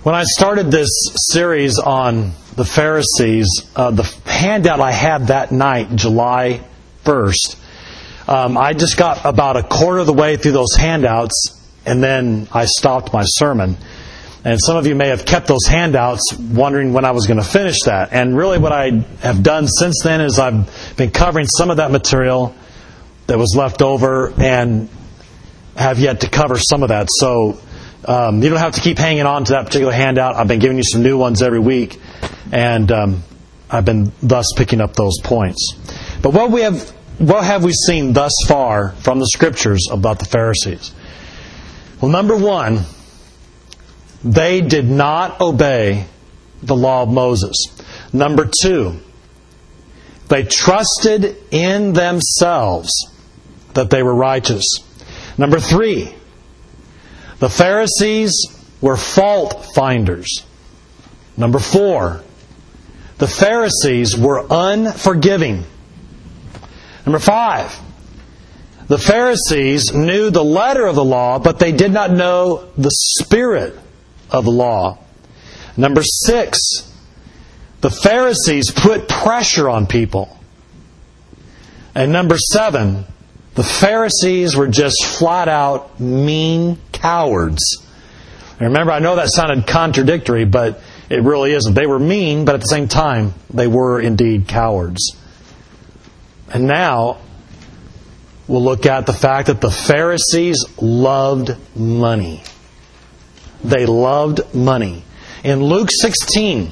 When I started this series on the Pharisees, the handout I had that night, July 1st, I just got about a quarter of the way through those handouts, and then I stopped my sermon. And some of you may have kept those handouts wondering when I was going to finish that. And really what I have done since then is I've been covering some of that material that was left over and have yet to cover some of that. So you don't have to keep hanging on to that particular handout. I've been giving you some new ones every week, and I've been thus picking up those points. But what have we seen thus far from the Scriptures about the Pharisees? Well, number one, they did not obey the law of Moses. Number two, they trusted in themselves that they were righteous. Number three, the Pharisees were fault finders. Number four, the Pharisees were unforgiving. Number five, the Pharisees knew the letter of the law, but they did not know the spirit of the law. Number six, the Pharisees put pressure on people. And number seven, the Pharisees were just flat out mean cowards. And remember, I know that sounded contradictory, but it really isn't. They were mean, but at the same time, they were indeed cowards. And now, we'll look at the fact that the Pharisees loved money. They loved money. In Luke 16,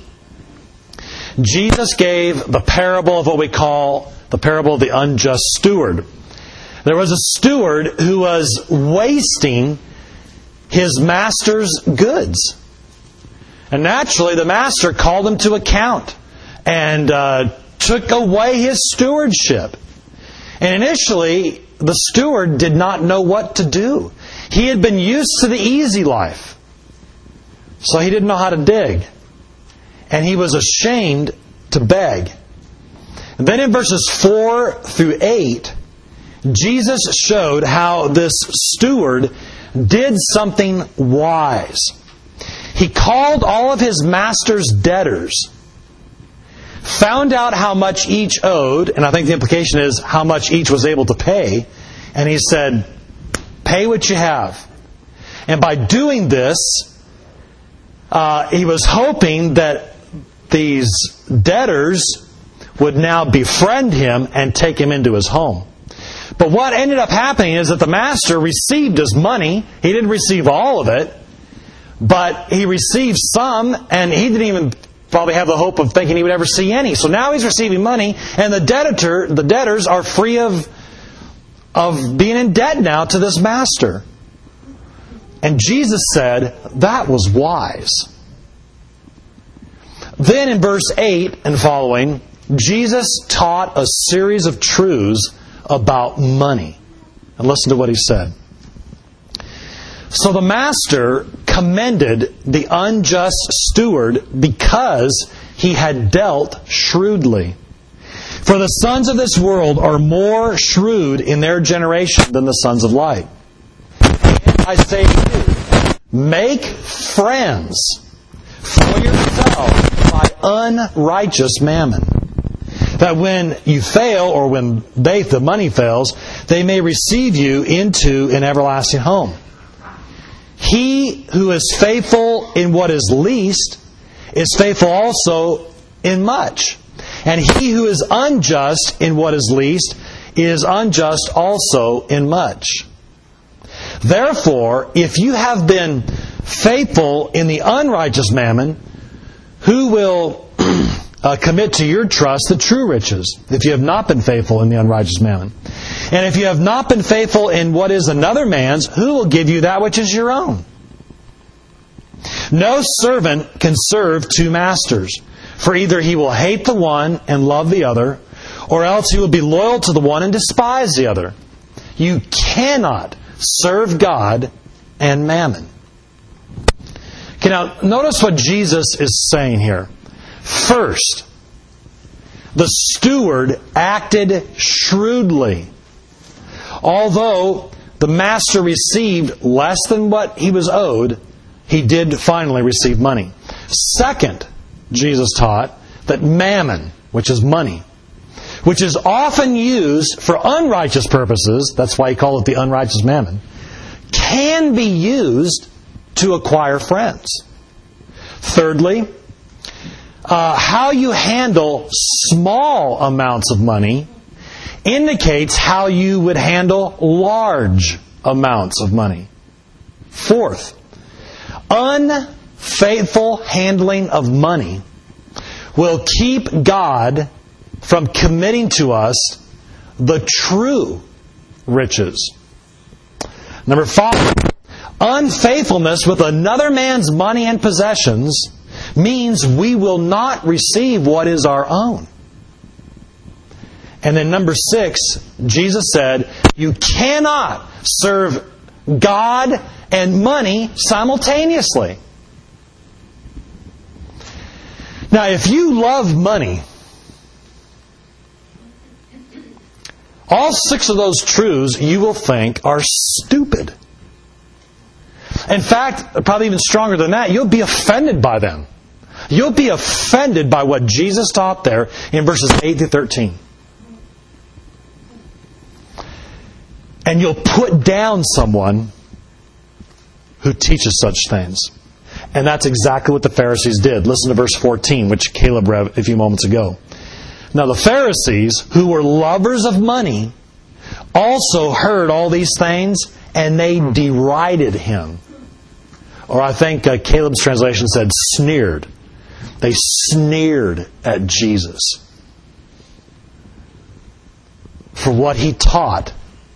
Jesus gave the parable of what we call the parable of the unjust steward. There was a steward who was wasting his master's goods. And naturally, the master called him to account and took away his stewardship. And initially, the steward did not know what to do. He had been used to the easy life, so he didn't know how to dig. And he was ashamed to beg. And then in verses 4 through 8, Jesus showed how this steward did something wise. He called all of his master's debtors, found out how much each owed, and I think the implication is how much each was able to pay, and he said, pay what you have. And by doing this, he was hoping that these debtors would now befriend him and take him into his home. But what ended up happening is that the master received his money. He didn't receive all of it, but he received some, and he didn't even probably have the hope of thinking he would ever see any. So now he's receiving money, and the debtors are free of being in debt now to this master. And Jesus said, that was wise. Then in verse 8 and following, Jesus taught a series of truths about money. And listen to what he said. So the master commended the unjust steward because he had dealt shrewdly. For the sons of this world are more shrewd in their generation than the sons of light. And I say to you, make friends for yourselves by unrighteous mammon, that when you fail, or when the money fails, they may receive you into an everlasting home. He who is faithful in what is least is faithful also in much. And he who is unjust in what is least is unjust also in much. Therefore, if you have been faithful in the unrighteous mammon, who will commit to your trust the true riches, if you have not been faithful in the unrighteous mammon? And if you have not been faithful in what is another man's, who will give you that which is your own? No servant can serve two masters, for either he will hate the one and love the other, or else he will be loyal to the one and despise the other. You cannot serve God and mammon. Okay, now notice what Jesus is saying here. First, the steward acted shrewdly. Although the master received less than what he was owed, he did finally receive money. Second, Jesus taught that mammon, which is money, which is often used for unrighteous purposes, that's why he called it the unrighteous mammon, can be used to acquire friends. Thirdly, how you handle small amounts of money indicates how you would handle large amounts of money. Fourth, unfaithful handling of money will keep God from committing to us the true riches. Number 5, unfaithfulness with another man's money and possessions means we will not receive what is our own. And then number 6, Jesus said, you cannot serve God and money simultaneously. Now, if you love money, all 6 of those truths you will think are stupid. In fact, probably even stronger than that, you'll be offended by them. You'll be offended by what Jesus taught there in verses 8 to 13. And you'll put down someone who teaches such things. And that's exactly what the Pharisees did. Listen to verse 14, which Caleb read a few moments ago. Now the Pharisees, who were lovers of money, also heard all these things, and they derided him. Or I think Caleb's translation said sneered. They sneered at Jesus for what he taught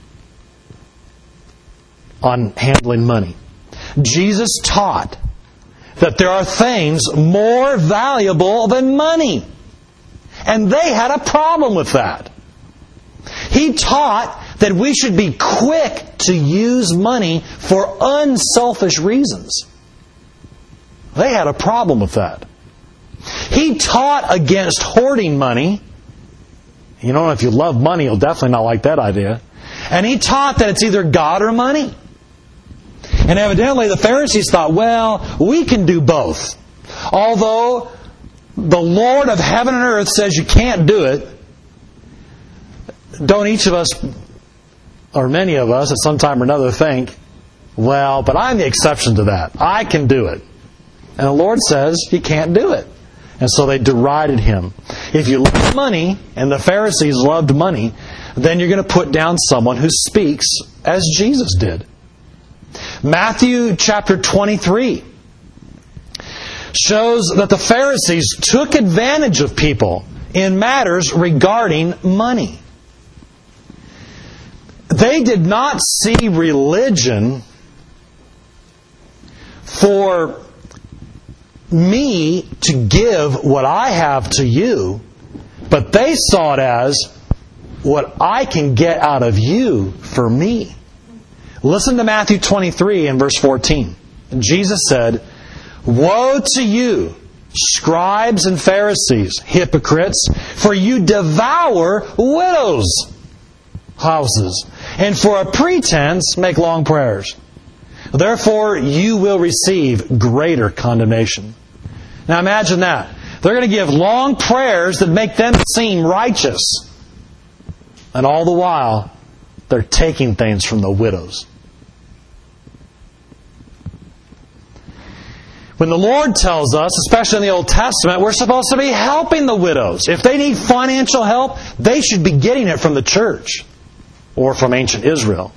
on handling money. Jesus taught that there are things more valuable than money. And they had a problem with that. He taught that we should be quick to use money for unselfish reasons. They had a problem with that. He taught against hoarding money. You know, if you love money, you'll definitely not like that idea. And he taught that it's either God or money. And evidently the Pharisees thought, well, we can do both. Although the Lord of heaven and earth says you can't do it, don't each of us, or many of us, at some time or another think, well, but I'm the exception to that. I can do it. And the Lord says you can't do it. And so they derided him. If you love money, and the Pharisees loved money, then you're going to put down someone who speaks as Jesus did. Matthew chapter 23 shows that the Pharisees took advantage of people in matters regarding money. They did not see religion for me to give what I have to you, but they saw it as what I can get out of you for me. Listen to Matthew 23 and verse 14. Jesus said, "Woe to you, scribes and Pharisees, hypocrites, for you devour widows' houses, and for a pretense make long prayers. Therefore you will receive greater condemnation." Now imagine that. They're going to give long prayers that make them seem righteous. And all the while, they're taking things from the widows. When the Lord tells us, especially in the Old Testament, we're supposed to be helping the widows. If they need financial help, they should be getting it from the church or from ancient Israel.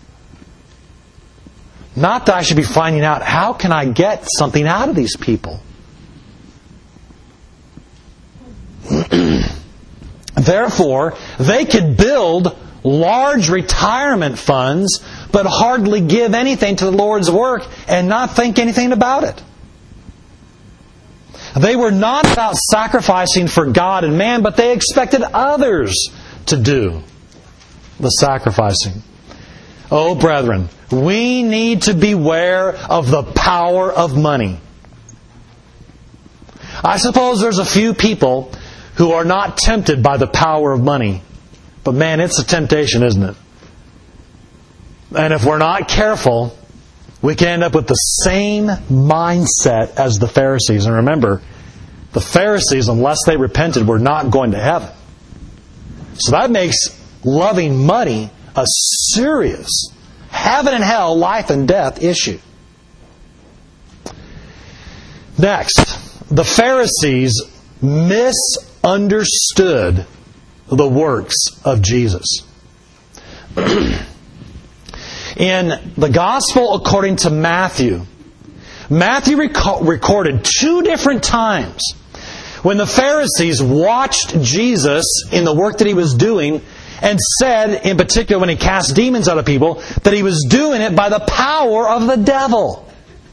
Not that I should be finding out, how can I get something out of these people? Therefore, they could build large retirement funds, but hardly give anything to the Lord's work and not think anything about it. They were not about sacrificing for God and man, but they expected others to do the sacrificing. Oh, brethren, we need to beware of the power of money. I suppose there's a few people who are not tempted by the power of money. But man, it's a temptation, isn't it? And if we're not careful, we can end up with the same mindset as the Pharisees. And remember, the Pharisees, unless they repented, were not going to heaven. So that makes loving money a serious heaven and hell, life and death issue. Next, the Pharisees misunderstood the works of Jesus. In the Gospel according to Matthew, Matthew recorded 2 different times when the Pharisees watched Jesus in the work that He was doing and said, in particular when He cast demons out of people, that He was doing it by the power of the devil.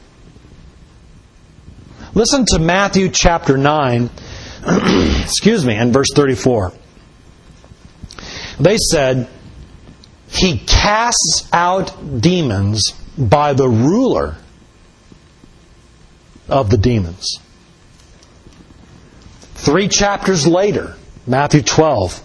Listen to Matthew chapter 9, and verse 34. They said, He casts out demons by the ruler of the demons. 3 chapters later, Matthew 12,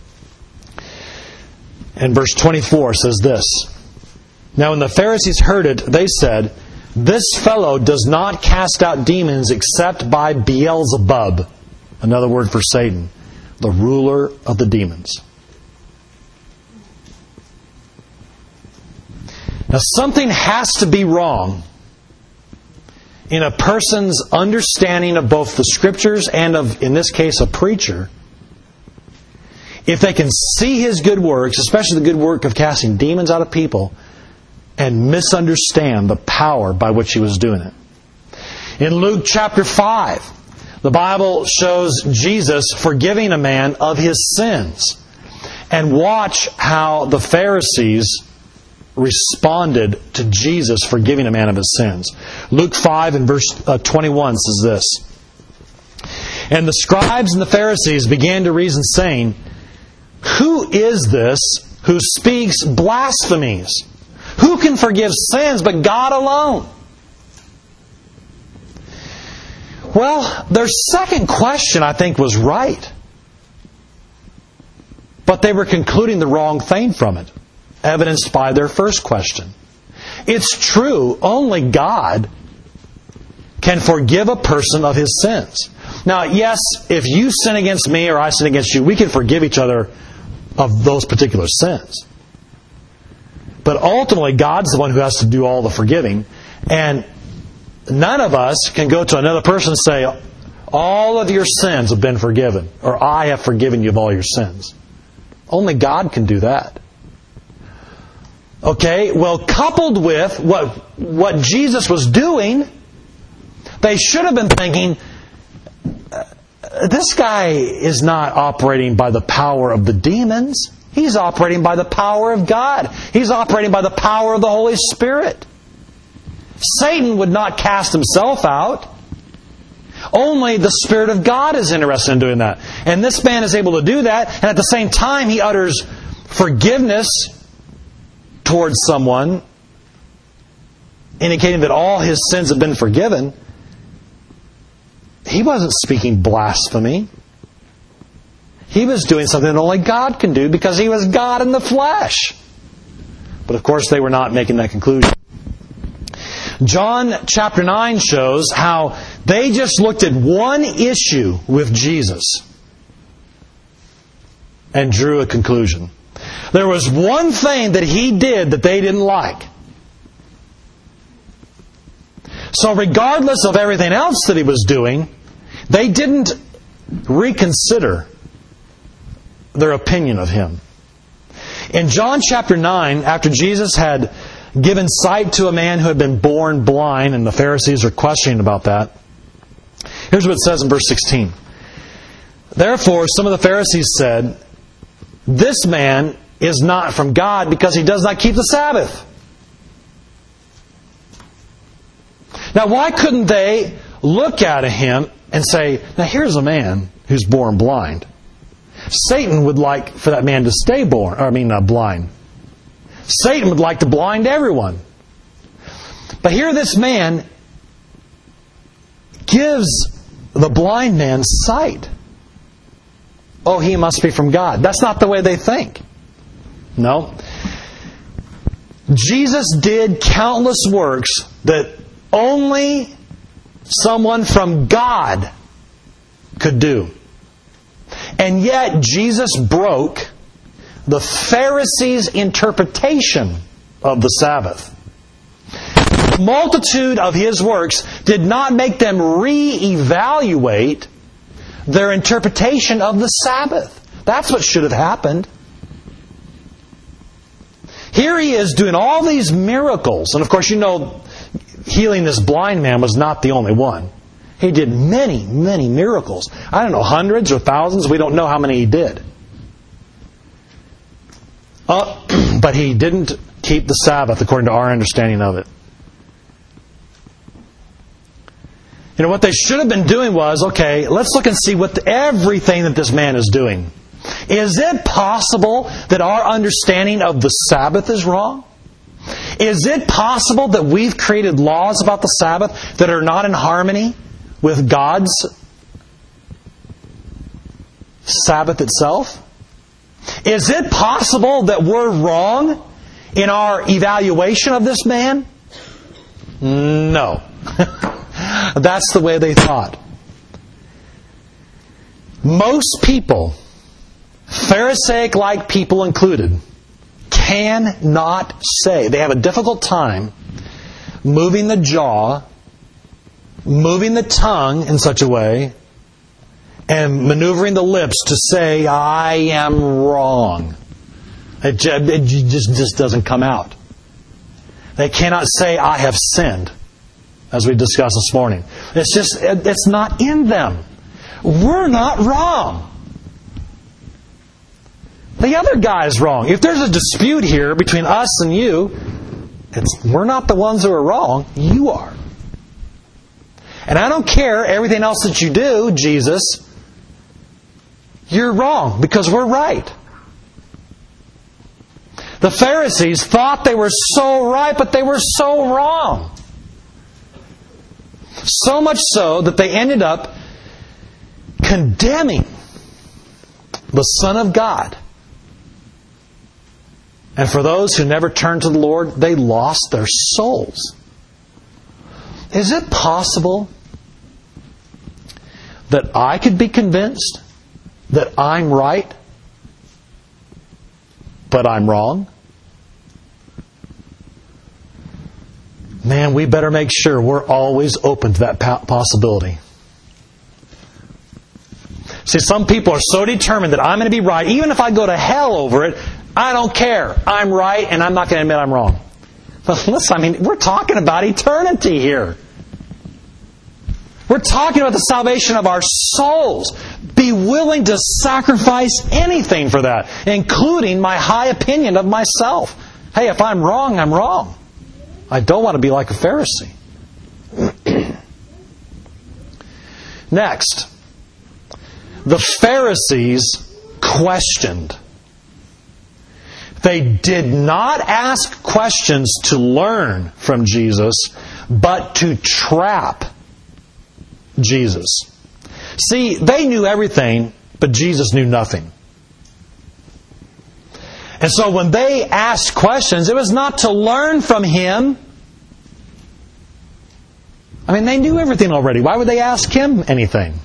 and verse 24 says this. Now when the Pharisees heard it, they said, This fellow does not cast out demons except by Beelzebub, another word for Satan, the ruler of the demons. Now something has to be wrong in a person's understanding of both the Scriptures and of, in this case, a preacher, if they can see his good works, especially the good work of casting demons out of people, and misunderstand the power by which he was doing it. In Luke chapter 5, the Bible shows Jesus forgiving a man of his sins. And watch how the Pharisees responded to Jesus forgiving a man of his sins. Luke 5 and verse 21 says this. And the scribes and the Pharisees began to reason, saying, Who is this who speaks blasphemies? Who can forgive sins but God alone? Well, their second question, I think, was right. But they were concluding the wrong thing from it, evidenced by their first question. It's true, only God can forgive a person of his sins. Now, yes, if you sin against me or I sin against you, we can forgive each other of those particular sins. But ultimately, God's the one who has to do all the forgiving. And none of us can go to another person and say, all of your sins have been forgiven, or I have forgiven you of all your sins. Only God can do that. Okay, well, coupled with what Jesus was doing, they should have been thinking, this guy is not operating by the power of the demons. He's operating by the power of God. He's operating by the power of the Holy Spirit. Satan would not cast himself out. Only the Spirit of God is interested in doing that. And this man is able to do that, and at the same time he utters forgiveness towards someone, indicating that all his sins have been forgiven. He wasn't speaking blasphemy. He was doing something that only God can do because He was God in the flesh. But of course they were not making that conclusion. John chapter 9 shows how they just looked at one issue with Jesus and drew a conclusion. There was one thing that He did that they didn't like. So regardless of everything else that He was doing, they didn't reconsider their opinion of Him. In John chapter 9, after Jesus had given sight to a man who had been born blind, and the Pharisees are questioning about that, here's what it says in verse 16. Therefore, some of the Pharisees said, This man is not from God because he does not keep the Sabbath. Now, why couldn't they look at him and say, now here's a man who's born blind. Satan would like for that man to stay blind. Satan would like to blind everyone. But here this man gives the blind man sight. Oh, he must be from God. That's not the way they think. No. Jesus did countless works that only someone from God could do. And yet Jesus broke the Pharisees' interpretation of the Sabbath. The multitude of His works did not make them reevaluate their interpretation of the Sabbath. That's what should have happened. Here He is doing all these miracles. And of course, you know, healing this blind man was not the only one. He did many, many miracles. I don't know, hundreds or thousands. We don't know how many He did. But He didn't keep the Sabbath according to our understanding of it. You know, what they should have been doing was, okay, let's look and see everything that this man is doing. Is it possible that our understanding of the Sabbath is wrong? Is it possible that we've created laws about the Sabbath that are not in harmony with God's Sabbath itself? Is it possible that we're wrong in our evaluation of this man? No. That's the way they thought. Most people, Pharisaic-like people included, cannot say. They have a difficult time moving the jaw, moving the tongue in such a way, and maneuvering the lips to say, I am wrong. It just doesn't come out. They cannot say, I have sinned, as we discussed this morning. It's not in them. We're not wrong. The other guy is wrong. If there's a dispute here between us and you, we're not the ones who are wrong. You are. And I don't care everything else that you do, Jesus. You're wrong because we're right. The Pharisees thought they were so right, but they were so wrong. So much so that they ended up condemning the Son of God. And for those who never turned to the Lord, they lost their souls. Is it possible that I could be convinced that I'm right, but I'm wrong? Man, we better make sure we're always open to that possibility. See, some people are so determined that I'm going to be right, even if I go to hell over it, I don't care. I'm right, and I'm not going to admit I'm wrong. But listen, we're talking about eternity here. We're talking about the salvation of our souls. Be willing to sacrifice anything for that, including my high opinion of myself. Hey, if I'm wrong, I'm wrong. I don't want to be like a Pharisee. Next, the Pharisees questioned. They did not ask questions to learn from Jesus, but to trap Jesus. See, they knew everything, but Jesus knew nothing. And so when they asked questions, it was not to learn from Him. They knew everything already. Why would they ask Him anything?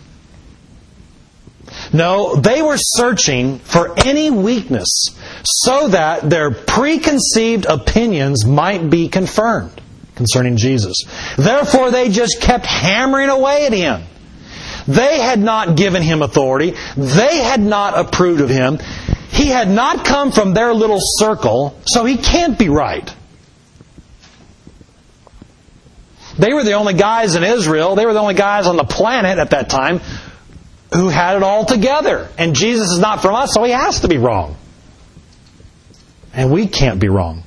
No, they were searching for any weakness so that their preconceived opinions might be confirmed concerning Jesus. Therefore, they just kept hammering away at Him. They had not given Him authority. They had not approved of Him. He had not come from their little circle, so He can't be right. They were the only guys in Israel, they were the only guys on the planet at that time who had it all together. And Jesus is not from us, so He has to be wrong. And we can't be wrong.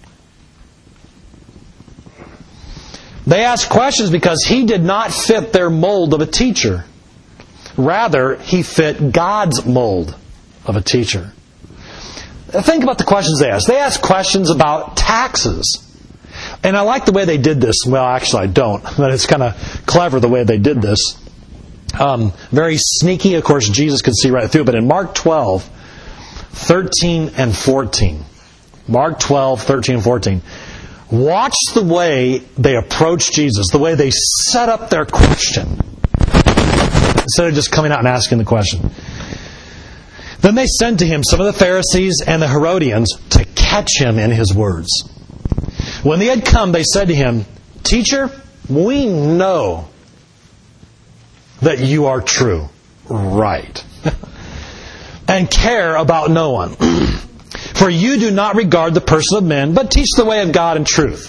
They asked questions because He did not fit their mold of a teacher. Rather, He fit God's mold of a teacher. Think about the questions they asked. They asked questions about taxes. And I like the way they did this. Well, actually I don't. But it's kind of clever the way they did this. Very sneaky. Of course, Jesus could see right through. But in Mark 12, 13 and 14. Mark 12, 13 and 14. Watch the way they approach Jesus, the way they set up their question, instead of just coming out and asking the question. Then they sent to him some of the Pharisees and the Herodians to catch him in his words. When they had come, they said to him, "Teacher, we know that you are true, right, and care about no one. For you do not regard the person of men, but teach the way of God in truth."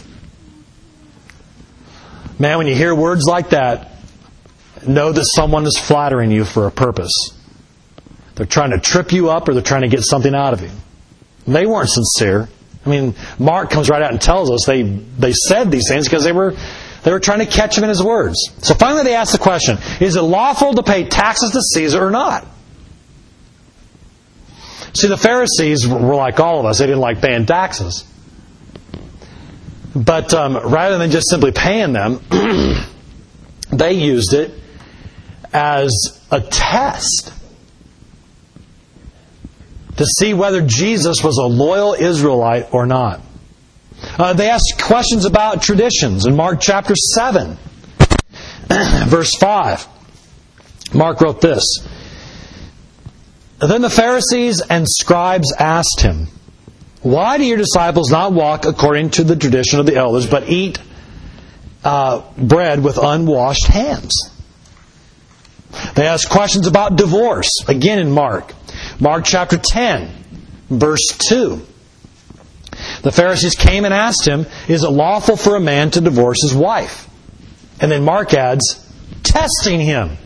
Man, when you hear words like that, know that someone is flattering you for a purpose. They're trying to trip you up, or they're trying to get something out of you. They weren't sincere. I mean, Mark comes right out and tells us they said these things because they were trying to catch him in his words. So finally they asked the question, is it lawful to pay taxes to Caesar or not? See, the Pharisees were like all of us. They didn't like paying taxes. But rather than just simply paying them, they used it as a test to see whether Jesus was a loyal Israelite or not. They asked questions about traditions in Mark chapter 7, verse 5. Mark wrote this. Then the Pharisees and scribes asked him, "Why do your disciples not walk according to the tradition of the elders, but eat bread with unwashed hands?" They asked questions about divorce, again in Mark. Mark chapter 10, verse 2. The Pharisees came and asked him, "Is it lawful for a man to divorce his wife?" And then Mark adds, testing him.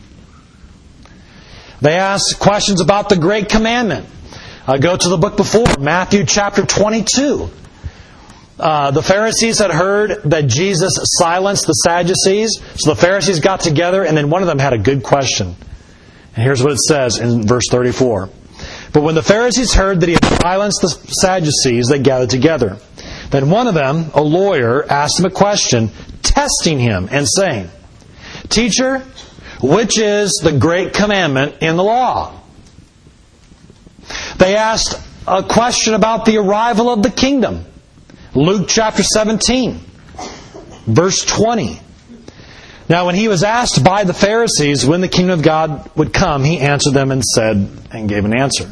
They asked questions about the Great Commandment. Go to the book before, Matthew chapter 22. The Pharisees had heard that Jesus silenced the Sadducees, so the Pharisees got together, and then one of them had a good question. And here's what it says in verse 34. But when the Pharisees heard that he had silenced the Sadducees, they gathered together. Then one of them, a lawyer, asked him a question, testing him and saying, "Teacher, which is the great commandment in the law?" They asked a question about the arrival of the kingdom. Luke chapter 17, verse 20. Now when he was asked by the Pharisees when the kingdom of God would come, he answered them and said, and gave an answer.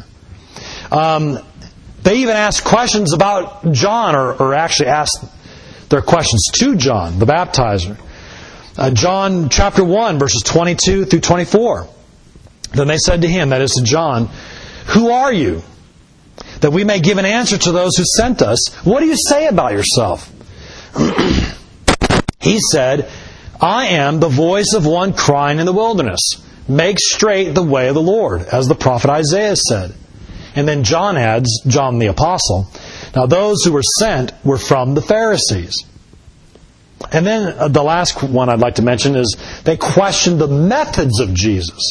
They even asked questions about John, or actually asked their questions to John, the baptizer. John chapter 1, verses 22 through 24. Then they said to him, that is to John, "Who are you? That we may give an answer to those who sent us. What do you say about yourself?" He said, "I am the voice of one crying in the wilderness, make straight the way of the Lord, as the prophet Isaiah said." And then John adds, John the Apostle, "Now those who were sent were from the Pharisees." And then the last one I'd like to mention is they questioned the methods of Jesus.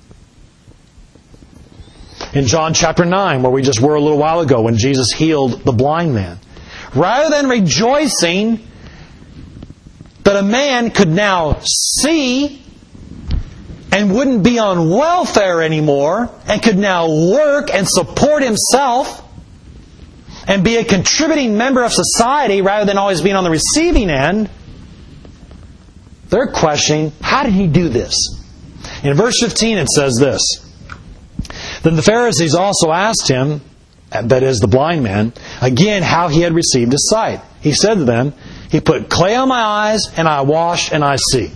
In John chapter 9, where we just were a little while ago, when Jesus healed the blind man, rather than rejoicing that a man could now see and wouldn't be on welfare anymore and could now work and support himself and be a contributing member of society rather than always being on the receiving end, they're questioning, how did he do this? In verse 15 it says this, "Then the Pharisees also asked him," that is the blind man, "again how he had received his sight. He said to them, 'He put clay on my eyes, and I washed, and I see.'"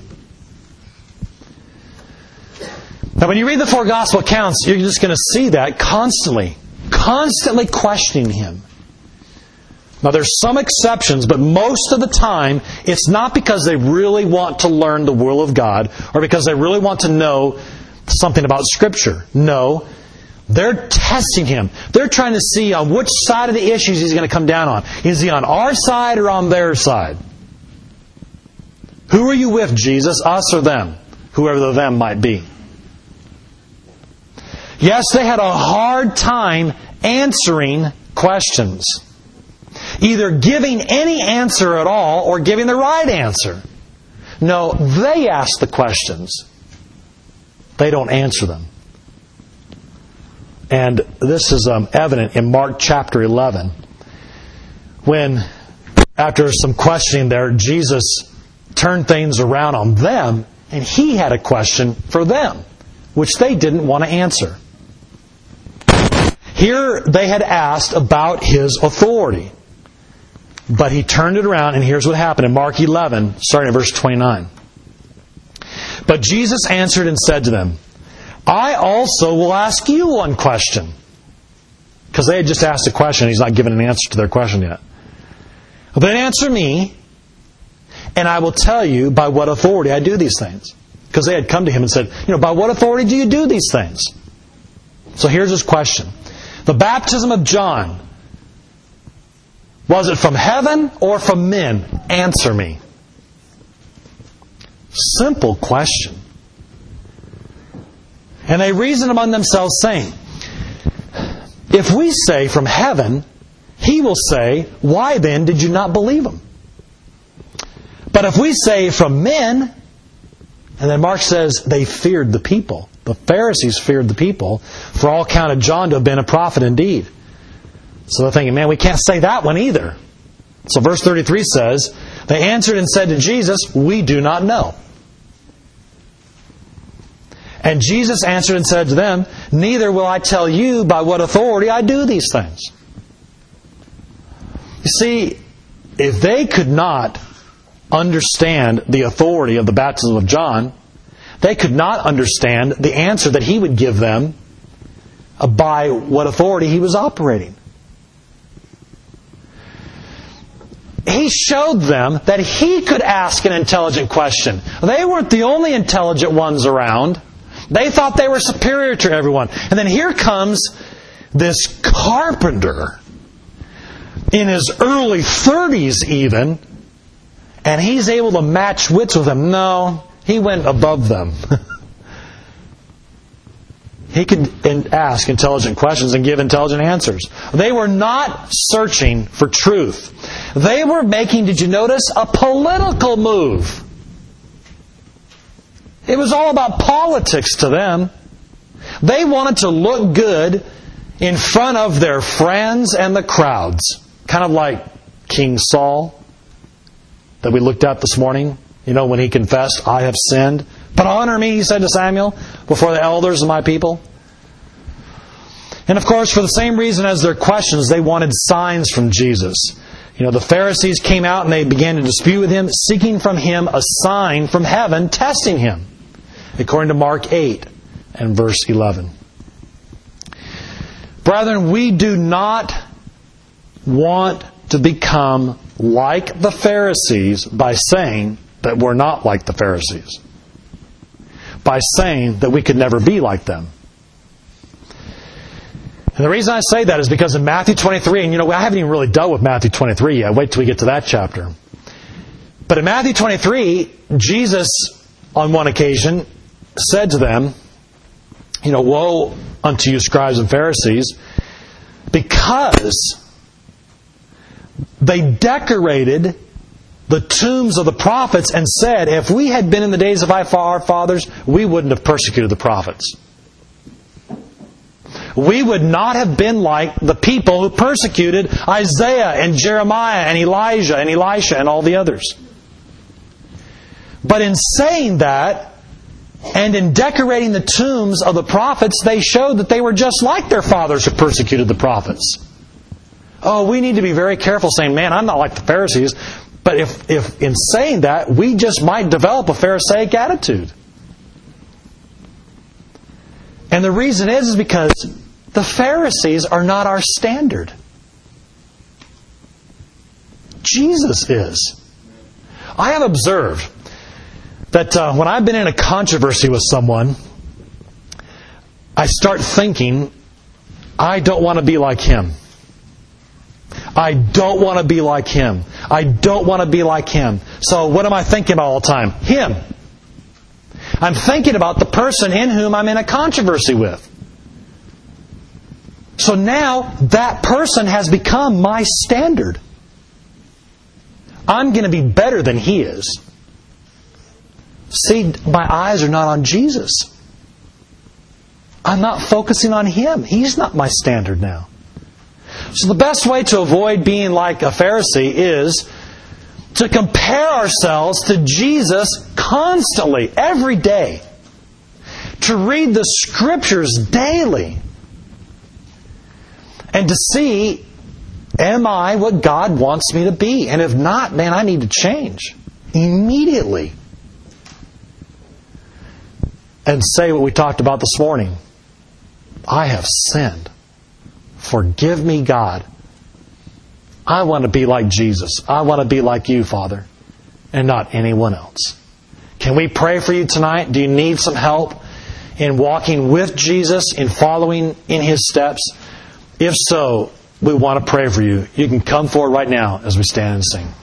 Now when you read the four gospel accounts, you're just going to see that constantly questioning him. Now there's some exceptions, but most of the time, it's not because they really want to learn the will of God, or because they really want to know something about Scripture. No, they're testing him. They're trying to see on which side of the issues he's going to come down on. Is he on our side or on their side? Who are you with, Jesus? Us or them? Whoever the them might be. Yes, they had a hard time answering questions. Either giving any answer at all or giving the right answer. No, they ask the questions. They don't answer them. And this is evident in Mark chapter 11. When after some questioning there, Jesus turned things around on them, and He had a question for them, which they didn't want to answer. Here they had asked about His authority. But He turned it around, and here's what happened in Mark 11, starting at verse 29. But Jesus answered and said to them, I also will ask you one question. Because they had just asked a question, He's not given an answer to their question yet. Then answer me, and I will tell you by what authority I do these things. Because they had come to Him and said, by what authority do you do these things? So here's His question. The baptism of John, was it from heaven or from men? Answer me. Simple question. And they reasoned among themselves, saying, if we say from heaven, He will say, why then did you not believe Him? But if we say from men, and then Mark says they feared the people. The Pharisees feared the people, for all counted John to have been a prophet indeed. So they're thinking, man, we can't say that one either. So verse 33 says, they answered and said to Jesus, we do not know. And Jesus answered and said to them, neither will I tell you by what authority I do these things. You see, if they could not understand the authority of the baptism of John, they could not understand the answer that He would give them by what authority He was operating. He showed them that He could ask an intelligent question. They weren't the only intelligent ones around. They thought they were superior to everyone. And then here comes this carpenter in his early 30s even, and he's able to match wits with them. No, he went above them. He could ask intelligent questions and give intelligent answers. They were not searching for truth. They were making, did you notice, a political move. It was all about politics to them. They wanted to look good in front of their friends and the crowds. Kind of like King Saul that we looked at this morning. When he confessed, I have sinned. But honor me, he said to Samuel, before the elders of my people. And of course, for the same reason as their questions, they wanted signs from Jesus. The Pharisees came out and they began to dispute with Him, seeking from Him a sign from heaven, testing Him. According to Mark 8 and verse 11. Brethren, we do not want to become like the Pharisees by saying that we're not like the Pharisees. By saying that we could never be like them. And the reason I say that is because in Matthew 23, and I haven't even really dealt with Matthew 23 yet. Wait till we get to that chapter. But in Matthew 23, Jesus, on one occasion, said to them, woe unto you, scribes and Pharisees, because they decorated the tombs of the prophets and said, if we had been in the days of our fathers, we wouldn't have persecuted the prophets. We would not have been like the people who persecuted Isaiah and Jeremiah and Elijah and Elisha and all the others. But in saying that, and in decorating the tombs of the prophets, they showed that they were just like their fathers who persecuted the prophets. Oh, we need to be very careful saying, man, I'm not like the Pharisees. But if in saying that, we just might develop a Pharisaic attitude. And the reason is because the Pharisees are not our standard. Jesus is. I have observed that when I've been in a controversy with someone, I start thinking, I don't want to be like him. I don't want to be like him. I don't want to be like him. So what am I thinking about all the time? Him. I'm thinking about the person in whom I'm in a controversy with. So now that person has become my standard. I'm going to be better than he is. See, my eyes are not on Jesus. I'm not focusing on Him. He's not my standard now. So the best way to avoid being like a Pharisee is to compare ourselves to Jesus constantly, every day. To read the Scriptures daily. And to see, am I what God wants me to be? And if not, man, I need to change. Immediately. And say what we talked about this morning. I have sinned. Forgive me, God. I want to be like Jesus. I want to be like you, Father, and not anyone else. Can we pray for you tonight? Do you need some help in walking with Jesus, in following in His steps? If so, we want to pray for you. You can come forward right now as we stand and sing.